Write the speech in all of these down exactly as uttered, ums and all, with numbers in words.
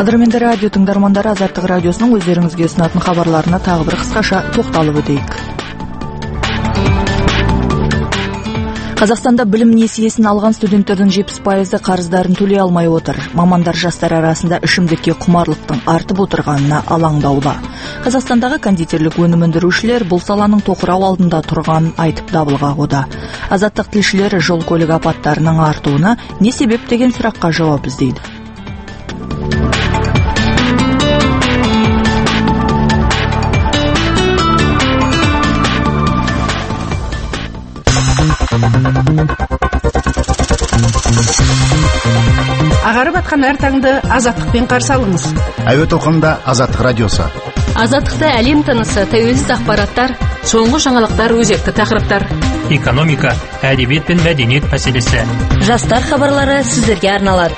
Қадірменді радио тыңдармандары, Азаттық радиосының өздеріңізге ұсынатын хабарларына тағы бір қысқаша тоқталып өтейік. Қазақстанда білім несиесін алған студенттердің жетпіс пайызы қарыздарын төлей алмай отыр. Мамандар жастар арасында ішімдікке құмарлықтың артып отырғанына алаңдаулы. Қазақстандағы кондитерлік өнім өндірушілер бұл саланың тоқырау алдында тұрғанын айтып дабыл қағуда. Азаттық тілшілері жол көлік апаттарының артуына не себеп деген сұраққа жауап іздейді. Ағарып атқан әр таңды азаттықпен қарсы алыңыз. Әуе толқынында Азаттық радиосы. Азаттықта әлем тынысы, тәуелсіз ақпараттар, соңғы жаңалықтар, өзекті тақырыптар. Экономика, әдебиет пен мәдениет мәселесі. Жастар хабарлары сіздерге арналады.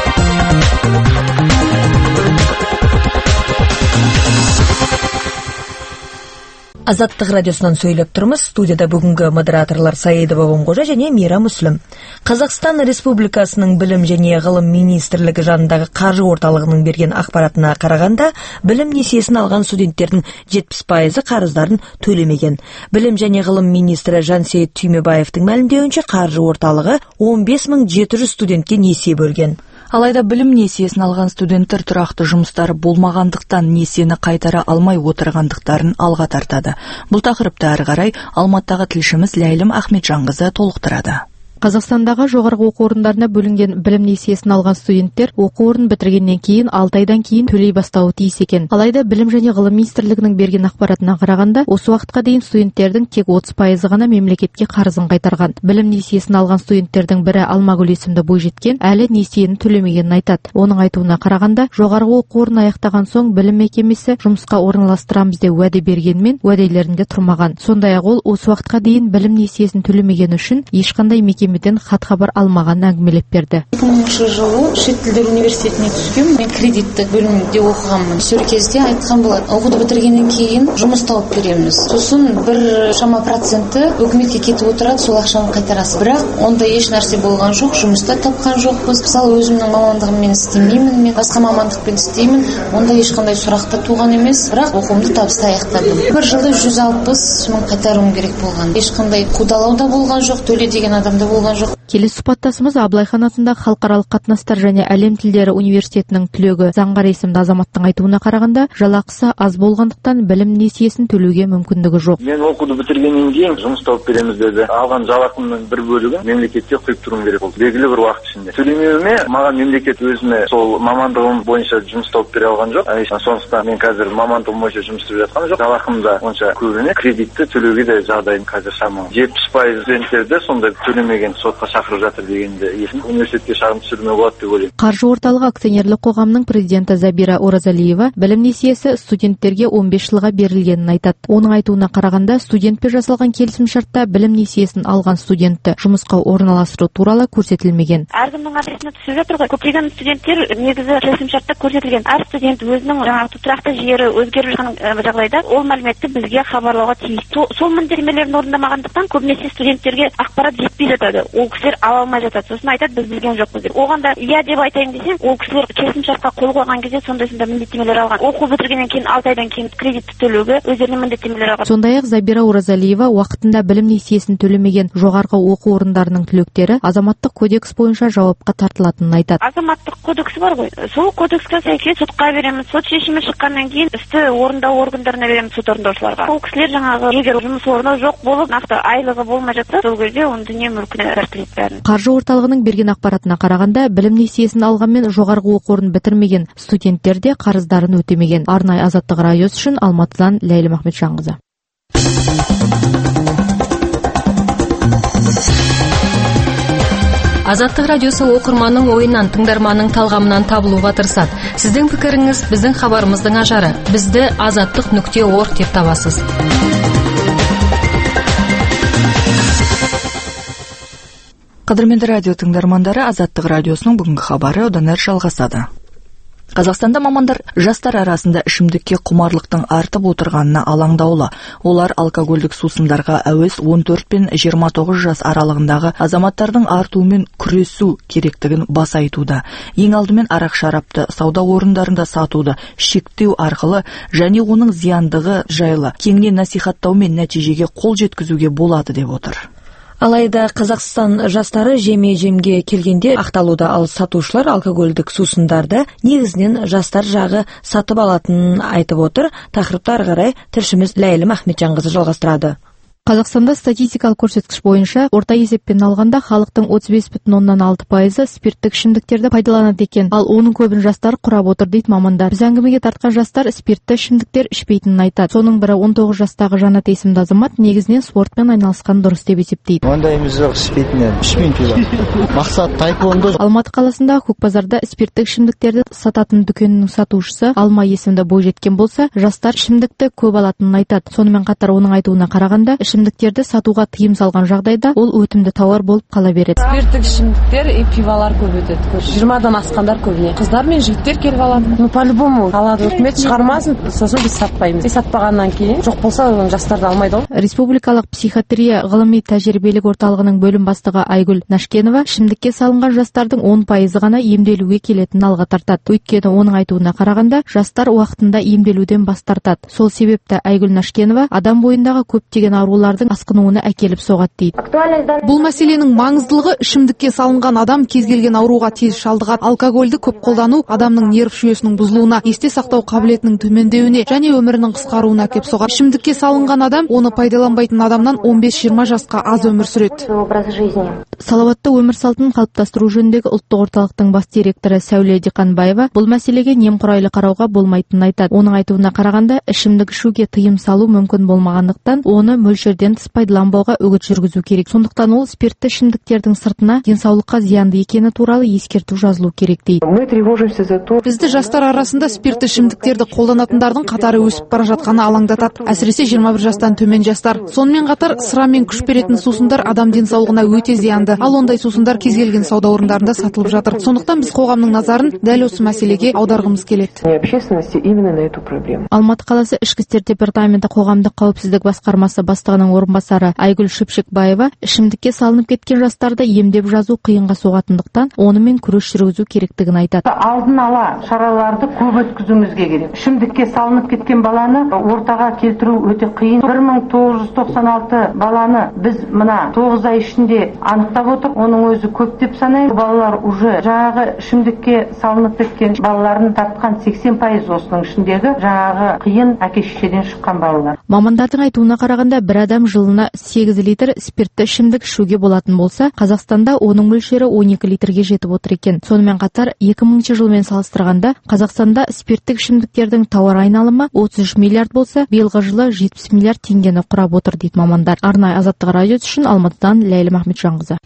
Азаттық радиосынан сөйлеп тұрмыз. Студияда бүгінгі модераторлар Саида Бабамқожа және Мира Мүслім. Қазақстан Республикасының білім және ғылым министрлігі жанындағы қаржы орталығының берген ақпаратына қарағанда, білім несиесін алған студенттердің жетпіс пайызы қарыздарын төлемеген. Білім және ғылым министрі Жансейіт Түймебаевтың мәлімдеуінше, қаржы орталығы он бес мың жеті жүз студентке несие бөлген. Алайда білім несиесін алған студенттер тұрақты жұмыстары болмағандықтан несиені қайтара алмай отырғандықтарын алға тартады. Бұл тақырыпты әрі қарай Алматыдағы тілшіміз Ләйлім Ахметжанқызы толықтырады. Қазақстандағы жоғарғы оқу орындарына бөлінген білім несиесін алған студенттер оқу орнын бітіргеннен кейін алты айдан кейін төлей бастауы тиіс екен. Алайда білім және ғылым министрлігінің берген ақпаратына қарағанда, осы уақытқа дейін студенттердің тек отыз пайызы ғана мемлекетке қарызын қайтарған. Білім несиесін алған студенттердің бірі Алмагүл есімді бойжеткен әлі несиені төлемегенін айтады. Оның айтуына қарағанда, жоғарғы оқу орнын аяқтаған соң білім мекемесі жұмысқа орналастырамыз деп уәде бергенмен, уәделерінде тұрмаған. Сондай-ақ ол осы уақытқа дейін білім несиесін төлемегені үшін ешқандай мекеме хат хабар алмаған әңгімелеп берді. екі мыңыншы жылы шет тілдер университетіне түскем. Мен кредиттік бөлімде оқығанмын. Сол кезде айтқан болады, оқуды бітіргеннен кейін жұмыс тауып береміз. Сосын бір шама проценті үкіметке кетіп отырады, сол ақшаны қайтарасыз. Бірақ онда еш нәрсе болған жоқ, жұмыста тапқан жоқпыз. Мысалы, өзімнің мамандығыммен істемеймін, мен басқа мамандықпен істеймін. Онда ешқандай сұрақта туған емес, бірақ оқуымды табысты аяқтадым. Бір жылда жүз алпыс мың қайтаруым керек болған. Ешқандай қудалау да болған жоқ, төле деген адамда болған жоқ. Келесі сұхбаттасымыз Абылайхан атындағы халықаралық қатынастар және әлем тілдері университетінің түлегі Заңғар есімді азаматтың айтуына қарағанда, жалақысы аз болғандықтан білім несиесін төлеуге мүмкіндігі жоқ. Мен оқуды бітіргеннен кейін жұмыс тауып береміз деді. Алған жалақымның бір бөлігін мемлекетке құйып тұруым керек болды. Белгілі бір уақыт ішінде. Төлемеуіме маған мемлекет өзіме сол мамандығым бойынша жұмыс тауып бере алған жоқ. Сондықтан мен қазір мамандығым бойынша жұмыс істеп жатқан жоқ. Жалақым да онша көп емес. Кредитті төлеуге де жағдайым қазір шамалы. жетпіс пайыз студенттерді сондай төлемеген сотқа шақырып жатыр дегенде есім университетке шағым түсіруге болады деп ойлаймын. Қаржы орталығы акционерлік қоғамының президенті Забира Оразалиева білім несиесі студенттерге он бес жылға берілгенін айтады. Оның айтуына қарағанда, студентпен жасалған келісімшартта білім несиесін алған студентті жұмысқа орналастыру туралы көрсетілмеген. Әркімнің арасында түсіп жатыр ғой. Көптеген студенттер негізі келісімшартта көрсетілген. Әр студент өзінің жаңағы тұрақты жері өзгеріп жатқан жағдайда ол мәліметті бізге хабарлауға тиіс. Сол міндеттемелерін орындамағандықтан көбінесе студенттерге ақпарат жетпей жатады. Ол кісілер ала алмай жатады. Сосын айтады, біз білген жоқпыз деп. Оған да иә деп айтайын десем, ол кісілер келісімшартқа қол қойған кезде сондай-сондай міндеттемелер алған. Оқу бітіргеннен кейін алты айдан кейін кредитті төлеуге өздеріне міндеттемелер алған. Сондай-ақ Забира Оразалиева уақытында білім несиесін төлемеген жоғарғы оқу орындарының түлектері азаматтық кодекс бойынша жауапқа тартылатынын айтады. Азаматтық кодекс бар ғой. Сол кодекске сәйкес сотқа береміз. Сот шешімі шыққаннан кейін істі орындау органдарына береміз, сот орындаушыларға. Ол кісілер жаңағы егер жұмыс орны жоқ болып, нақты айлығы болмай жатса, сол кезде оның дүние мүлкіне тартылады бәрін. Қаржы орталығының берген ақпаратына қарағанда, білім несиесін алғанмен жоғарғы оқу орнын бітірмеген студенттер де қарыздарын өтемеген. Арнайы Азаттық радиосы үшін Алматыдан Ләйлім Ахметжанқызы. Азаттық радиосы оқырманның ойынан, тыңдарманның талғамынан табылуға тырысады. Сіздің пікіріңіз біздің хабарымыздың ажары. Бізді азаттық нүкте орг деп табасыз. Қадірменді радио тыңдармандары, Азаттық радиосының бүгінгі хабары одан әрі жалғасады. Қазақстанда мамандар жастар арасында ішімдікке құмарлықтың артып отырғанына алаңдаулы. Олар алкогольдік сусындарға әуес он төрт пен жиырма тоғыз жас аралығындағы азаматтардың артуымен күресу керектігін баса айтуда. Ең алдымен арақ шарапты сауда орындарында сатуды шектеу арқылы және оның зияндығы жайлы кеңінен насихаттаумен нәтижеге қол жеткізуге болады деп отыр. Алайда Қазақстан жастары жеме-жемге келгенде ақталуда, ал сатушылар алкогольдік сусындарды негізінен жастар жағы сатып алатынын айтып отыр. Тақырыпты ары қарай тілшіміз Ләйлім Ахметжанқызы жалғастырады. Қазақстанда статистикалық көрсеткіш бойынша орта есеппен алғанда халықтың отыз бес бүтін оннан алты пайызы спирттік ішімдіктерді пайдаланады екен, ал оның көбін жастар құрап отыр дейді мамандар. Біз әңгімеге тартқан жастар спиртті ішімдіктер ішпейтінін айтады. Соның бірі он тоғыз жастағы Жанат есімді азамат негізінен спортпен айналысқан дұрыс деп есептейді. Ондай емес жоқ, ішпейтінен, ішпеймін пиво. Мақсат таеквондо. Алматы қаласындағы Көкбазарда спирттік ішімдіктерді сататын дүкенінің сатушысы Алма есімді бойжеткен болса, жастар ішімдікті көп алатынын айтады. Сонымен қатар оның айтуына қарағанда, ішімдіктерді сатуға тыйым салған жағдайда ол өтімді тауар болып қала береді. Спирттік ішімдіктер и пивалар көп өтеді. жиырмадан асқандар көбіне. Қыздар мен жігіттер келіп алады. Ну, по-любому алады, үкімет шығармасын, сосын біз сатпаймыз. Сатпағаннан кейін жоқ болса, жастарды алмайды ол. Республикалық психиатрия ғылыми тәжірибелік орталығының бөлім бастығы Айгүл Нашкенова ішімдікке салынған жастардың он пайызы ғана емделуге келетінін алға тартады. Өйткені оның айтуына қарағанда, жастар уақытында емделуден бас тартады. Сол себепті Айгүл Нашкенова адам бойындағы көптеген аурулардың асқынуына әкеліп соғады дейді. Бұл мәселенің маңыздылығы ішімдікке салынған адам кез келген ауруға тез шалдығады. Алкогольді көп қолдану адамның нерв жүйесінің бұзылуына, есте сақтау қабілетінің төмендеуіне және өмірінің қысқаруына әкеп соғады. Ішімдікке салынған адам оны пайдаланбайтын адамнан он бес жиырма жасқа аз өмір сүреді. Салауатты өмір салтын қалыптастыру жөніндегі ұлттық орталықтың бас директоры Сәуле Диқанбаева бұл мәселеге немқұрайлы қарауға болмайтынын айтады. Оның айтуына қарағанда, ішімдік ішуге тыйым салу мүмкін болмағандықтан, оны мөлшерден тыс пайдаланбауға үгіт жүргізу керек. Сондықтан ол спиртті ішімдіктердің сыртына денсаулыққа зиянды екені туралы ескерту жазылу керек дейді. Бізді жастар арасында спиртті ішімдіктерді қолданатындардың қатары өсіп бара жатқаны алаңдатады. Әсіресе жиырма бір жастан төмен жастар. Сонымен қатар сыра мен күш беретін сусындар адам денсаулығына өте зиянды. Ал ондай сусындар кез келген сауда орындарында сатылып жатыр. Сондықтан біз қоғамның назарын дәл осы мәселеге аударғымыз келеді. Алматы қаласы ішкі істер департаменті қоғамдық қауіпсіздік басқармасы бастығының орынбасары Айгүл Шүпшекбаева ішімдікке салынып кеткен жастарды емдеп жазу қиынға соғатындықтан онымен күрес жүргізу керектігін айтады. Алдын ала шараларды көп өткізуімізге керек. Ішімдікке салынып кеткен баланы ортаға келтіру өте қиын. бір мың тоғыз жүз тоқсан алты баланы біз мына тоғыз ай ішінде анықтап отыр. Оның өзі көп деп санаймыз. Балалар уже жаңағы ішімдікке салынып кеткен балаларын тапқан сексен пайыз осының ішіндегі жаңағы қиын әке-шешеден шыққан балалар. Мамандардың айтуына қарағанда, бір адам жылына сегіз литр спиртті ішімдік ішуге болатын болса, Қазақстанда оның мөлшері он екі литрге жетіп отыр екен. Сонымен қатар, екі мыңыншы жылмен салыстырғанда, Қазақстанда спирттік ішімдіктердің тауар айналымы отыз үш миллиард болса, биылғы жылы жетпіс миллиард теңгені құрап отыр дейді мамандар. Арнайы Азаттық радиосы үшін Алматыдан Ләйлім Ахметжанқызы.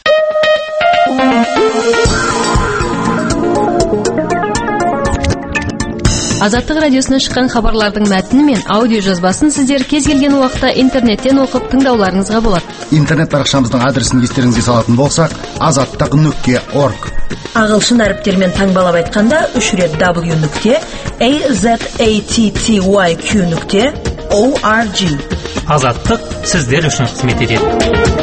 Азаттық радиосынан шыққан хабарлардың мәтіні мен аудио жазбасын сіздер кез келген уақытта интернеттен оқып тыңдауларыңызға болады. Интернет парақшамыздың адресін естеріңізге салатын болсақ, азаттық нүкте орг. Ағылшын әріптермен таңбалап айтқанда үш рет w нүкте azatty нүкте org. Азаттық сіздер үшін қызмет етеді.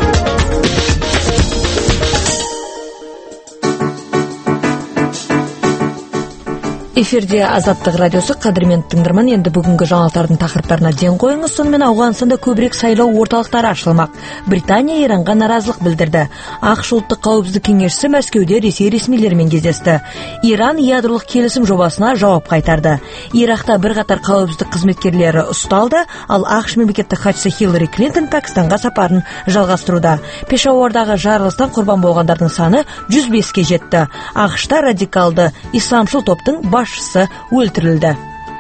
Эфирде Азаттық радиосы. Қадірмен тыңдарман, енді бүгінгі жаңалықтардың тақырыптарына ден қойыңыз. Сонымен Ауғанстанда көбірек сайлау орталықтары ашылмақ. Британия Иранға наразылық білдірді. ақш ұлттық қауіпсіздік кеңесшісі Мәскеуде Ресей ресмилерімен кездесті. Иран ядролық келісім жобасына жауап қайтарды. Иракта бірқатар қауіпсіздік қызметкерлері ұсталды, ал ақш мемлекеттік хатшысы Хиллари Клинтон Пәкістанға сапарын жалғастыруда. Пешауардағы жарылыстан құрбан болғандардың саны жүз беске жетті. ақшта радикалды исламшыл топтың басшысы өлтірілді.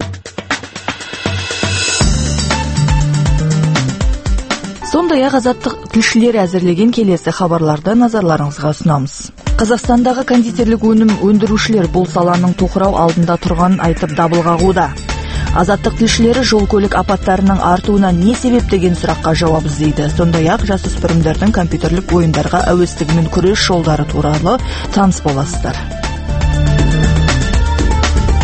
Сондай-ақ Азаттық тілшілері әзірлеген келесі хабарларды назарларыңызға ұсынамыз. Қазақстандағы кондитерлік өнім өндірушілер бұл саланың тоқырау алдында тұрғанын айтып дабыл қағуда. Азаттық тілшілері жол көлік апаттарының артуына не себеп деген сұраққа жауап іздейді. Сондай-ақ жасөспірімдердің компьютерлік ойындарға әуестігімен күрес жолдары туралы таныс боласыздар.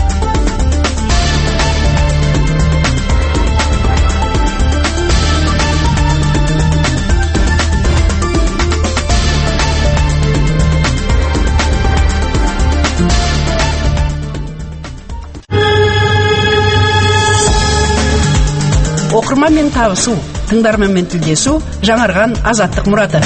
оқырманмен табысу, тыңдарманмен тілдесу жаңарған азаттық мұраты.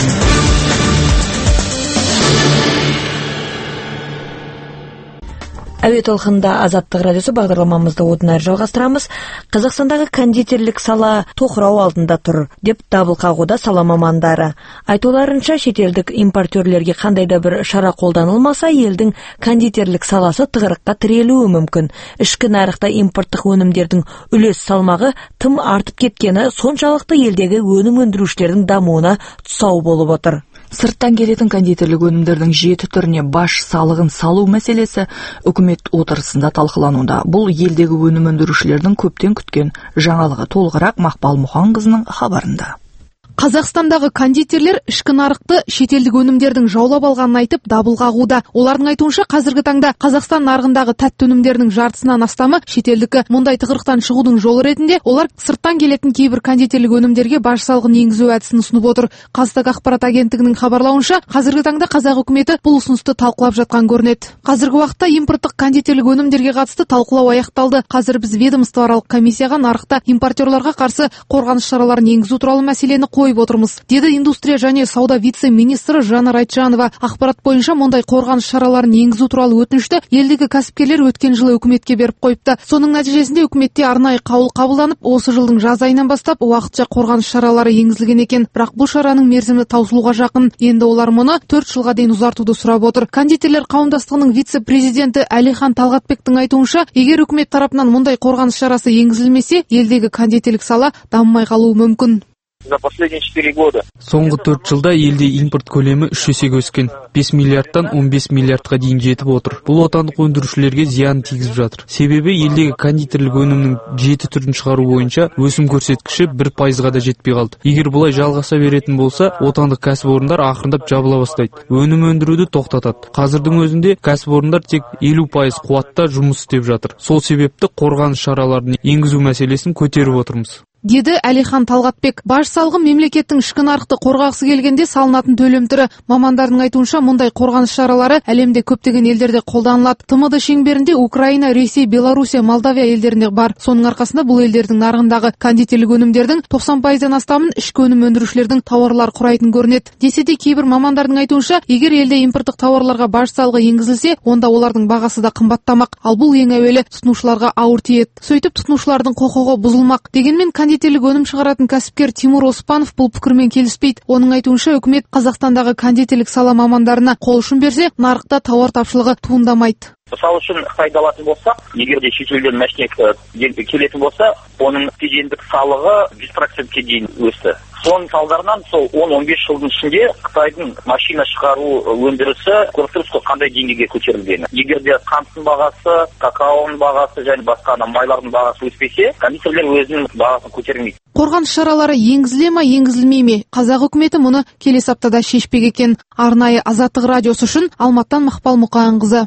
Әуе толқынында Азаттық радиосы бағдарламамызды одан әрі жалғастырамыз. Қазақстандағы кондитерлік сала тоқырау алдында тұр, деп дабыл қағуда сала мамандары. Айтуларынша, шетелдік импортерлерге қандай да бір шара қолданылмаса, елдің кондитерлік саласы тығырыққа тірелуі мүмкін. Ішкі нарықта импорттық өнімдердің үлес салмағы тым артып кеткені соншалықты елдегі өнім өндірушілердің дамуына тұсау болып отыр. Сырттан келетін кондитерлік өнімдердің жеті түріне баж салығын салу мәселесі үкімет отырысында талқылануда. Бұл елдегі өнім өндірушілердің көптен күткен жаңалығы. Толығырақ Мақпал Мұханқызының хабарында. Қазақстандағы кондитерлер ішкі нарықты шетелдік өнімдердің жаулап алғанын айтып дабыл қағуда. Олардың айтуынша, қазіргі таңда Қазақстан нарығындағы тәтті өнімдердің жартысынан астамы шетелдікі. Мұндай тығырықтан шығудың жолы ретінде олар сырттан келетін кейбір кондитерлік өнімдерге баж салығын енгізу әдісін ұсынып отыр. Қазтаг ақпарат агенттігінің хабарлауынша, қазіргі таңда қазақ үкіметі бұл ұсынысты талқылап жатқан көрінеді. Қазіргі уақытта импорттық кондитерлік өнімдерге қатысты талқылау аяқталды. Қазір біз ведомствоаралық комиссияға нарықта импортерларға қарсы қорғаныс шараларын енгізу туралы мәселені қойып отырмыз, деді индустрия және сауда вице-министрі Жанар Айтжанова. Ақпарат бойынша, мұндай қорғаныс шараларын енгізу туралы өтінішті елдегі кәсіпкерлер өткен жылы үкіметке беріп қойыпты. Соның нәтижесінде үкіметте арнайы қаулы қабылданып, осы жылдың жаз айынан бастап уақытша қорғаныс шаралары енгізілген екен. Бірақ бұл шараның мерзімі таусылуға жақын. Енді олар мұны төрт жылға дейін ұзартуды сұрап отыр. Кондитерлер қауымдастығының вице-президенті Әлихан Талғатбектің айтуынша, егер үкімет тарапынан мұндай қорғаныс шарасы енгізілмесе, елдегі кондитерлік сала дамымай қалуы мүмкін. За последние четыре года. Соңғы төрт жылда елде импорт көлемі үш есеге өскен. бес миллиардтан он бес миллиардқа дейін жетіп отыр. Бұл отандық өндірушілерге зиян тигізіп жатыр. Себебі елдегі кондитерлік өнімнің жеті түрін шығару бойынша өсім көрсеткіші бір пайызға да жетпей қалды. Егер бұлай жалғаса беретін болса, отандық кәсіпорындар ақырындап жабыла бастайды. Өнім өндіруді тоқтатады. Қазірдің өзінде кәсіпорындар тек елу пайыз қуатта жұмыс істеп жатыр. Сол себепті қорғаныс шараларын енгізу мәселесін көтеріп отырмыз, деді Әлихан Талғатбек. Баж салығы мемлекеттің ішкі нарықты қорғағысы келгенде салынатын төлем түрі. Мамандардың айтуынша, мұндай қорғаныс шаралары әлемде көптеген елдерде қолданылады. тмд шеңберінде Украина, Ресей, Белоруссия, Молдавия елдерінде бар. Соның арқасында бұл елдердің нарығындағы кондитерлік өнімдердің тоқсан пайыздан астамын ішкі өнім өндірушілердің тауарлар құрайтын көрінеді. Десе де кейбір мамандардың айтуынша, егер елде импорттық тауарларға баж салығы енгізілсе, онда олардың бағасы да қымбаттамақ. Ал бұл ең әуелі тұтынушыларға ауыр тиеді. Сөйтіп тұтынушылардың құқығы бұзылмақ. Дегенмен кондитерлік өнім шығаратын кәсіпкер Тимур Оспанов бұл пікірмен келіспейді. Оның айтуынша, үкімет Қазақстандағы кондитерлік сала мамандарына қол ұшын берсе, нарықта тауар тапшылығы туындамайды. Мысалы үшін Қытайды алатын болсақ, егер де шетелден машина келетін болса, оның кедендік салығы жүз процентке дейін өсті. Соның салдарынан сол он он бес жылдың ішінде Қытайдың машина шығару өндірісі көріп тұрсыз ғой қандай деңгейге көтерілгені. Егер де қанттың бағасы, какаоның бағасы және басқа да майлардың бағасы өспесе, кондитерлер өзінің бағасын көтермейді. Қорғаныс шаралары енгізіле ме, енгізілмей ме? Қазақ үкіметі мұны келесі аптада шешпек екен. Арнайы Азаттық радиосы үшін Алматыдан Мақпал Мұқанқызы.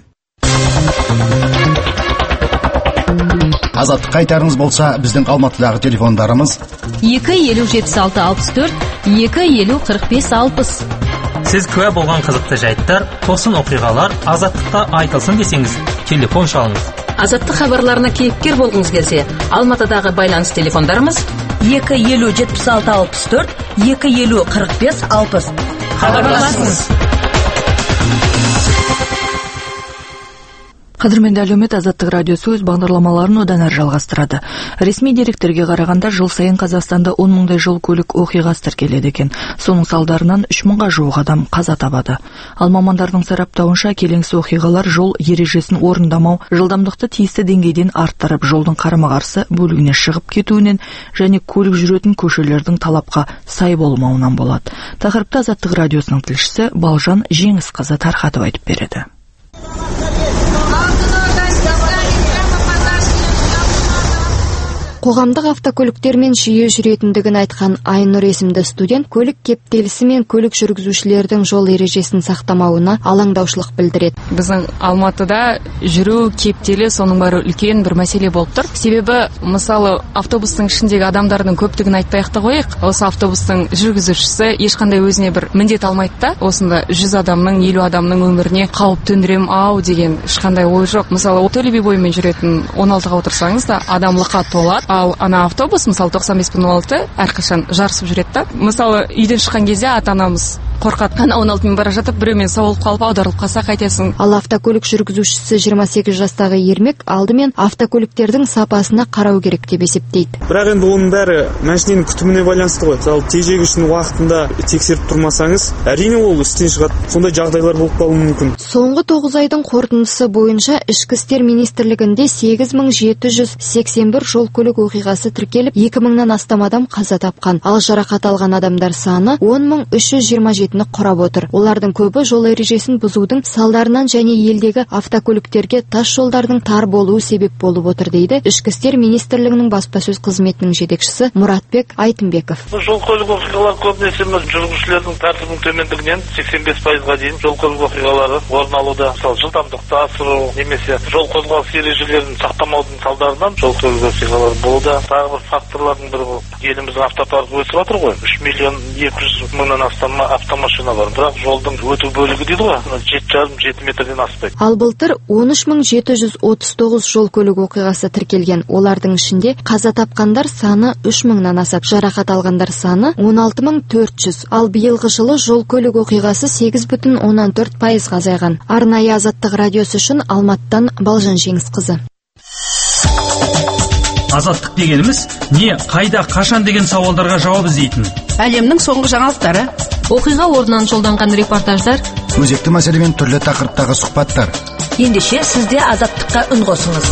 Азаттық қайтарыңыз болса, біздің Алматыдағы телефондарымыз екі елу жетпіс алты алпыс төрт, екі елу қырық бес алпыс. Сіз куә болған қызықты жайттар, тосын оқиғалар Азаттықта айтылсын десеңіз, телефон шалыңыз. Азаттық хабарларына кейіпкер болғыңыз келсе, Алматыдағы байланыс телефондарымыз екі елу жетпіс алты алпыс төрт, екі елу қырық бес алпыс. Хабарласыңыз. Қадірменді әлеумет, Азаттық радиосы өз бағдарламаларын одан әрі жалғастырады. Ресми деректерге қарағанда, жыл сайын Қазақстанда он мыңдай жол көлік оқиғасы тіркеледі екен. Соның салдарынан үш мыңға жуық адам қаза табады. Ал мамандардың сараптауынша, келеңсіз оқиғалар жол ережесін орындамау, жылдамдықты тиісті деңгейден арттырып, жолдың қарама-қарсы бөлігіне шығып кетуінен және көлік жүретін көшелердің талапқа сай болмауынан болады. Тақырыпты Азаттық радиосының тілшісі Балжан Жеңісқызы тарқатып айтып береді. Қоғамдық автокөліктермен жиі жүретіндігін айтқан Айнұр есімді студент көлік кептелісі мен көлік жүргізушілердің жол ережесін сақтамауына алаңдаушылық білдіреді. Біздің Алматыда жүру кептелі соның бәрі үлкен бір мәселе болып тұр. Себебі, мысалы, автобустың ішіндегі адамдардың көптігін айтпай ақ қояйық. Осы автобустың жүргізушісі ешқандай өзіне бір міндет алмайды да, осында жүз адамның, елу адамның өміріне қауіп төндірем ау деген ешқандай ой жоқ. Мысалы, Төле би бойымен жүретін он алтыға отырсаңыз да, адамлыққа толады. ал ана автобус мысалы тоқсан бес бүтін алты әрқашан жарысып жүреді да. Мысалы үйден шыққан кезде ата анамыз қорқады, ана он алты мен бара жатып біреумен соғылып қалып аударылып қалса қайтесің. Ал автокөлік жүргізушісі жиырма сегіз жастағы Ермек алдымен автокөліктердің сапасына қарау керек деп есептейді. Бірақ енді оның бәрі машиненің күтіміне байланысты ғой. Мысалы тежегішін уақытында тексеріп тұрмасаңыз, әрине ол істен шығады. Сондай жағдайлар болып қалуы мүмкін. Соңғы тоғыз айдың қорытындысы бойынша ішкі істер министрлігінде сегіз мың жеті жүз сексен бір жол көлік оқиғасы тіркеліп, екі мыңнан астам адам қаза тапқан. Ал жарақат алған адамдар саны он мың үш жүз жиырма жетіні құрап отыр. Олардың көбі жол ережесін бұзудың салдарынан және елдегі автокөліктерге тас жолдардың тар болуы себеп болып отыр дейді ішкі істер министрлігінің баспасөз қызметінің жетекшісі Мұратбек Айтынбеков. Жол көлік оқиғалары көбінесе жүргізушілердің тәртібінің төмендігінен сексен бес пайызға дейін жол көлік оқиғалары орын алуда. Мысалы, жылдамдықты асыру немесе жол қозғалыс ережелерін сақтамаудың салдарынан жол көлік оқиғалары болуда. Тағы бір факторлардың бірі бұл. Еліміздің автопаркі өсіп жатыр ғой. үш миллион екі жүз мыңнан астам автомашина бар. Бірақ жолдың өту бөлігі дейді ғой, жеті жарым жеті метрден аспайды. Ал былтыр он үш мың жеті жүз отыз тоғыз жол көлік оқиғасы тіркелген. Олардың ішінде қаза тапқандар саны үш мыңнан асады, жарақат алғандар саны он алты мың төрт жүз. Ал биылғы жылы жол көлік оқиғасы сегіз бүтін оннан төрт пайызға азайған. Арнайы Азаттық радиосы үшін Алматыдан Балжан Жеңісқызы. Азаттық дегеніміз не, қайда, қашан деген сауалдарға жауап іздейтін. Әлемнің соңғы жаңалықтары, оқиға орнынан жолданған репортаждар, өзекті мәселемен түрлі тақырыптағы сұхбаттар. Ендеше сізде Азаттыққа үн қосыңыз.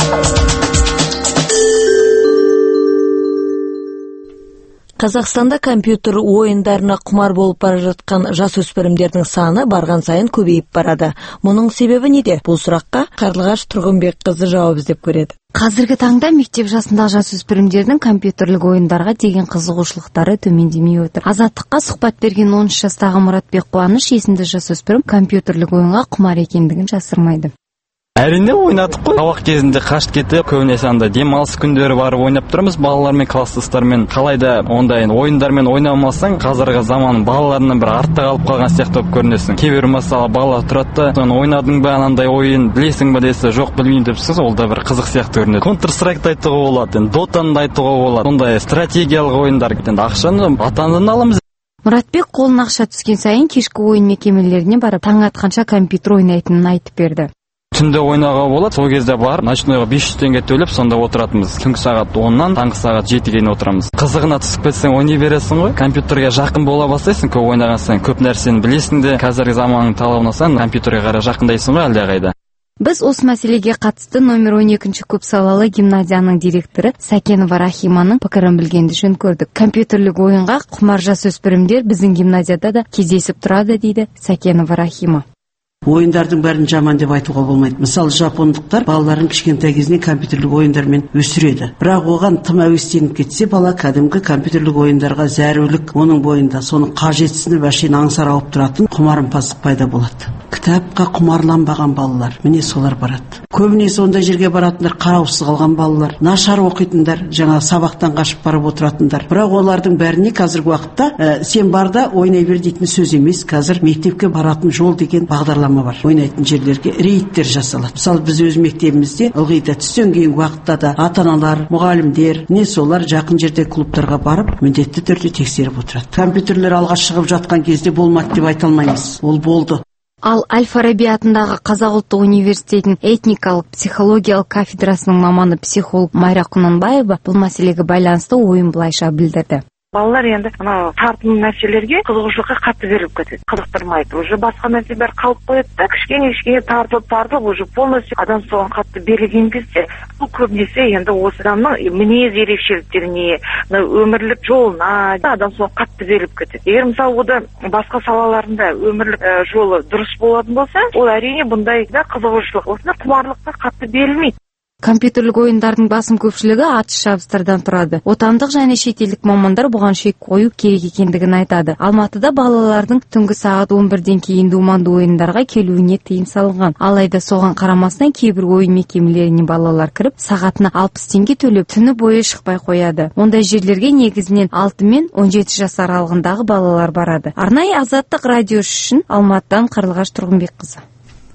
Қазақстанда компьютер ойындарына құмар болып бара жатқан жасөспірімдердің саны барған сайын көбейіп барады. Мұның себебі неде? Бұл сұраққа Қарлығаш Тұрғынбекқызы жауап іздеп көреді. Қазіргі таңда мектеп жасындағы жасөспірімдердің компьютерлік ойындарға деген қызығушылықтары төмендемей отыр. Азаттыққа сұхбат берген он үш жастағы Мұратбек Қуаныш есімді жасөспірім компьютерлік ойынға құмар екендігін жасырмайды. Әрине ойнадық қой. Сабақ кезінде қашып кетіп, көбінесе анда демалыс күндері барып ойнап тұрамыз балалармен, класстастармен. Қалайда ондай ойындармен ойнамасаң, қазіргі заман балаларынан бір артта қалып қалған сияқты болып көрінесің. Кейбір мысалы бала тұрады, соны ойнадың ба, анандай ойын білесің ба десе, жоқ білмеймін депсіз, ол да бір қызық сияқты көрінеді. Counter Strike айтуға болады, енді Dotаны да айтуға болады. Сондай стратегиялық ойындар, енді ақшаны ата-анадан аламыз. Мұратбек қолына ақша түскен сайын кешкі ойын мекемелеріне барып, таң атқанша компьютер ойнайтынын айтып берді. Түнде ойнауға болады, сол кезде барып, ночнойға бес жүз теңге төлеп, сонда отыратынбыз. Түнгі сағат оннан таңғы сағат жетіге дейін отырамыз. Қызығына түсіп кетсең ойнай бересің ғой. Компьютерге жақын бола бастайсың, көп ойнаған сайын көп нәрсені білесің де. Қазіргі заманның талабына сай компьютерге қарай жақындайсың ғой әлдеқайда. Біз осы мәселеге қатысты номер он екінші көпсалалы гимназияның директоры Сәкенова Рахиманың пікірін білгенді жөн көрдік. Компьютерлік ойынға құмар жасөспірімдер біздің гимназияда да кездесіп тұрады дейді Сәкенова Рахима. Ойындардың бәрін жаман деп айтуға болмайды. Мысалы, жапондықтар балаларын кішкентай кезінен компьютерлік ойындармен өсіреді. Бірақ оған тым әуестеніп кетсе, бала кәдімгі компьютерлік ойындарға зәрулік оның бойында, соның қажетсініп әшейін аңсар ауып тұратын құмарымпаздық пайда болады. Кітапқа құмарланбаған балалар, міне солар барады. Көбінесе ондай жерге баратындар қараусыз қалған балалар, нашар оқитындар, жаңа сабақтан қашып барып отыратындар. Бірақ олардың бәріне қазіргі уақытта ә, сен барда ойнай бер дейтін сөз емес. Қазір мектепке баратын жол деген бағдарлама бар. Ойнайтын жерлерге рейдтер жасалады. Мысалы, біз өз мектебімізде ылғи да түстен кейінгі уақытта да ата-аналар, мұғалімдер, не солар жақын жерде клубтарға барып, міндетті түрде тексеріп отырады. Компьютерлер алға шығып жатқан кезде болмады деп айта алмаймыз. Ол болды. Ал Әл-Фараби атындағы Қазақ ұлттық университетінің этникалық психологиялық кафедрасының маманы психолог Майра Құнанбаева бұл мәселеге байланысты ойын былайша білдірді. Балалар енді мына тартымды нәрселерге қызығушылыққа қатты беріліп кетеді. Қызықтырмайды. Уже басқа нәрсе бәрі қалып қояды да, кішкене-кішкене тартылып тартылып уже полностью адам соған қатты берілген кезде, бұл көбінесе енді осы адамның мінез ерекшеліктеріне, өмірлік жолына адам соған қатты беріліп кетеді. Егер мысалы ода басқа салаларында өмірлік жолы дұрыс болатын болса, ол әрине бұндай да қызығушылық, осында құмарлыққа қатты берілмейді. Компьютерлік ойындардың басым көпшілігі атыс шабыстардан тұрады. Отандық және шетелдік мамандар бұған шек қою керек екендігін айтады. Алматыда балалардың түнгі сағат он бірден кейін думанды ойындарға келуіне тыйым салынған. Алайда соған қарамастан кейбір ойын мекемелеріне балалар кіріп, сағатына алпыс теңге төлеп, түні бойы шықпай қояды. Ондай жерлерге негізінен алты мен он жеті жас аралығындағы балалар барады. Арнайы Азаттық радиосы үшін Алматыдан Қарлығаш Тұрғынбекқызы.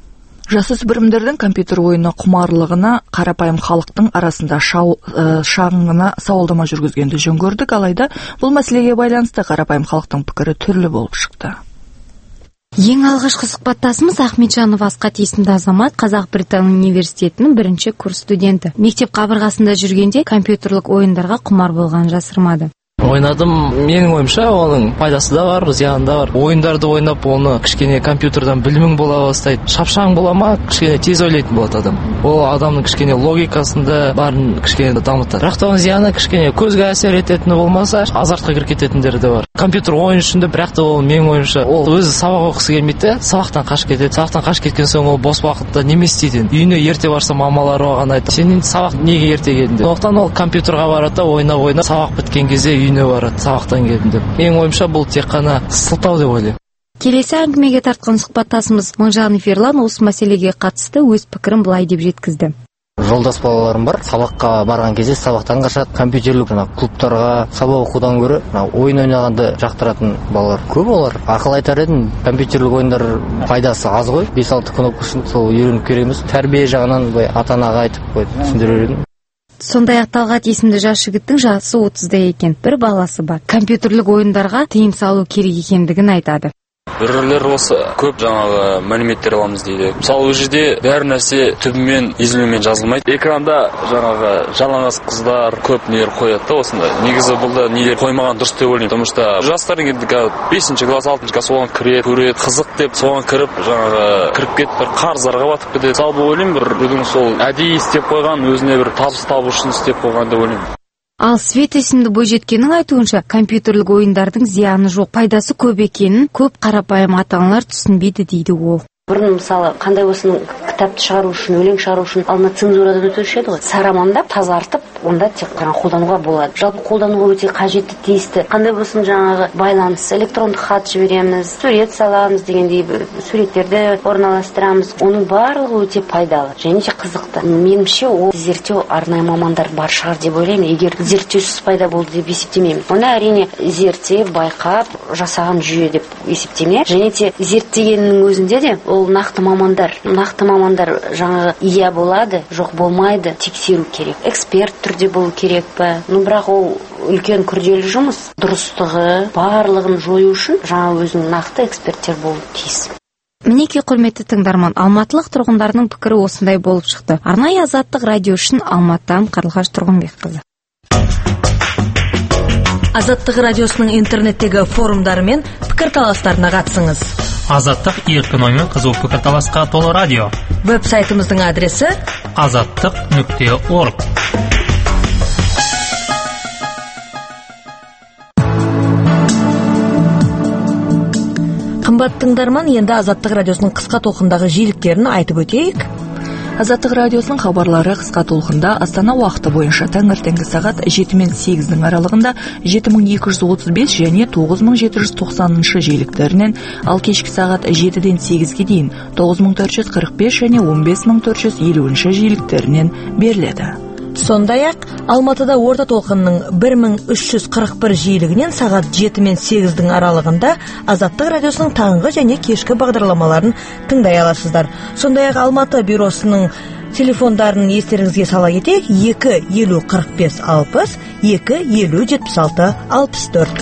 Жасөспірімдердің компьютер ойыны құмарлығына қарапайым халықтың арасында шау, ә, шағыңына сауалдама жүргізгенді жөн көрдік, алайда бұл мәселеге байланысты қарапайым халықтың пікірі түрлі болып шықты. Ең алғашқы сұхбаттасымыз Ахметжанов Асқат есімді азамат, Қазақ Британ университетінің бірінші курс студенті. Мектеп қабырғасында жүргенде компьютерлік ойындарға құмар болған жасырмады. Ойнадым, менің ойымша оның пайдасы да бар, зияны да бар. Ойындарды ойнап, оны кішкене компьютердан білімің бола бастайды. Шапшаң бола ма, кішкене тез ойлайтын болады адам. Ол адамның кішкене логикасында барын кішкене дамытады. Бірақ та оның зияны кішкене көзге әсер ететіні болмаса, азартқа кіріп кететіндері де бар. Компьютер ойын ішінде, бірақ та ол менің ойымша, ол өзі сабақ оқысы келмейді, сабақтан қашып кетеді. Сабақтан қашып кеткен соң ол бос уақытта неме істейді? Үйіне ерте барса, мамалары оған айтады: "Сен енді сабақ неге ерте келдің?" деп. Сондықтан ол компьютерға барады, ойнап ойнап, сабақ біткен кезде үйіне барады, сабақтан келдім деп. Менің ойымша бұл тек қана сылтау деп ойлаймын. Келесі әңгімеге тартқан сұхбаттасымыз Мыңжанов Ерлан осы мәселеге қатысты өз пікірін былай деп жеткізді. Жолдас балаларым бар, сабаққа барған кезде сабақтан қашады, компьютерлік клубтарға сабақ оқудан гөрі ойын ойнағанды жақтыратын балалар көп. Олар ақыл айтар едім, компьютерлік ойындар пайдасы аз ғой, бес алты кнопка үшін сол үйреніп керек емес. Тәрбие жағынан ата-анаға айтып қойып түсіндірер едім. Сондай-ақ Талғат есімді жас жігіттің жасы отызда екен, бір баласы бар. Компьютерлік ойындарға тыйым салу керек екендігін айтады. Біреулер осы көп жаңағы мәліметтер аламыз дейді. Мысалы, ол жерде бәр нәрсе түбімен, езілумен жазылмайды. Экранда жаңағы жалаңаш қыздар көп нелер қояды да осындай. Негізі бұл да нелер қоймаған дұрыс деп ойлаймын. Потому что жастар енді бесінші класс, алтыншы класс соған кіреді, көреді, қызық деп соған кіріп, жаңағы кіріп кетіп бір қарыздарға батып кетеді. Мысалы, бұл ойлаймын, бір бүгін сол әдейі істеп қойған, өзіне бір табыс табу үшін істеп қойған деп ойлаймын. Ал Свет есімді бойжеткеннің айтуынша, компьютерлік ойындардың зияны жоқ, пайдасы көп екенін көп қарапайым ата-аналар түсінбейді дейді ол. Бұрын мысалы қандай осының кітапты шығару үшін, өлең шығару үшін алдына цензурадан өтуші еді ғой. Сарамандап, тазартып, онда тек қана қолдануға болады. Жалпы қолдануға өте қажетті, тиісті. Қандай болсын жаңағы байланыс, электрондық хат жібереміз, сурет саламыз дегендей, суреттерді орналастырамыз. Оның барлығы өте пайдалы және де қызықты. Меніңше ол зерттеу арнайы мамандар бар шығар деп ойлаймын. Егер зерттеусіз пайда болды деп есептемеймін. Оны әрине зерттеп, байқап, жасаған жүйе деп есептеме. Және де зерттегеннің өзінде де ол нақты мамандар, нақты мамандар жаңағы иә болады, жоқ болмайды, тексеру керек. Эксперт түрде болу керек па? Ну, бірақ ол үлкен күрделі жұмыс. Дұрыстығы, барлығын жою үшін жаңа өзінің нақты эксперттер болу тиіс. Мінеки құрметті тыңдарман, алматылық тұрғындарының пікірі осындай болып шықты. Арнайы Азаттық радио үшін Алматыдан Қарлығаш Тұрғынбекқызы. Азаттық радиосының интернеттегі форумдары мен пікірталастарына қатысыңыз. Азаттық еркін оймен қызу пікірталасқа толы радио. Веб-сайтымыздың адресі азаттық нүкте орг. Қымбат тыңдарман, енді Азаттық радиосының қысқа толқындағы жиіліктерін айтып өтейік. Азаттық радиосының хабарлары қысқа толқында Астана уақыты бойынша таңертеңгі сағат жеті мен сегіздің аралығында жеті мың екі жүз отыз бес және тоғыз мың жеті жүз тоқсаныншы жиіліктерінен, ал кешкі сағат жетіден сегізге дейін тоғыз мың төрт жүз қырық бес және он бес мың төрт жүз елуінші жиіліктерінен беріледі. Сондай-ақ Алматыда орта толқынның бір мың үш жүз қырық бір жиілігінен сағат жеті мен сегіздің аралығында Азаттық радиосының таңғы және кешкі бағдарламаларын тыңдай аласыздар. Сондай-ақ Алматы бюросының телефондарын естеріңізге сала кетейік: екі елу қырық бес алпыс, екі елу жетпіс алты алпыс төрт.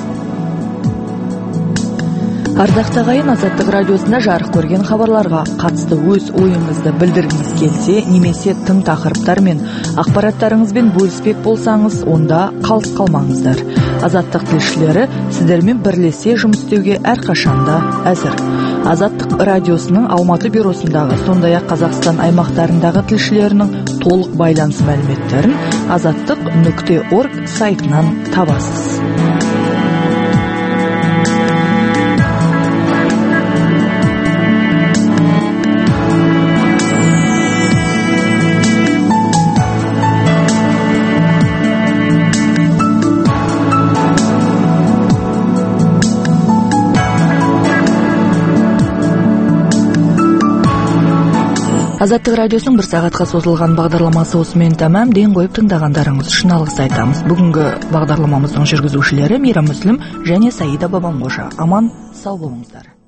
Ардақты ағайын, Азаттық радиосында жарық көрген хабарларға қатысты өз ойыңызды білдіргіңіз келсе, немесе тың тақырыптар мен ақпараттарыңызбен бөліспек болсаңыз, онда қалыс қалмаңыздар. Азаттық тілшілері сіздермен бірлесе жұмыс істеуге әрқашанда әзір. Азаттық радиосының Алматы бюросындағы, сондай-ақ Қазақстан аймақтарындағы тілшілерінің толық байланыс мәліметтерін азаттық нүкте орг сайтынан табасыз. Азаттық радиосының бір сағатқа созылған бағдарламасы осымен тәмам. Ден қойып тыңдағандарыңыз үшін алғыс айтамыз. Бүгінгі бағдарламамыздың жүргізушілері Мира Мүслім және Саида Бабамқожа. Аман, сау болыңыздар.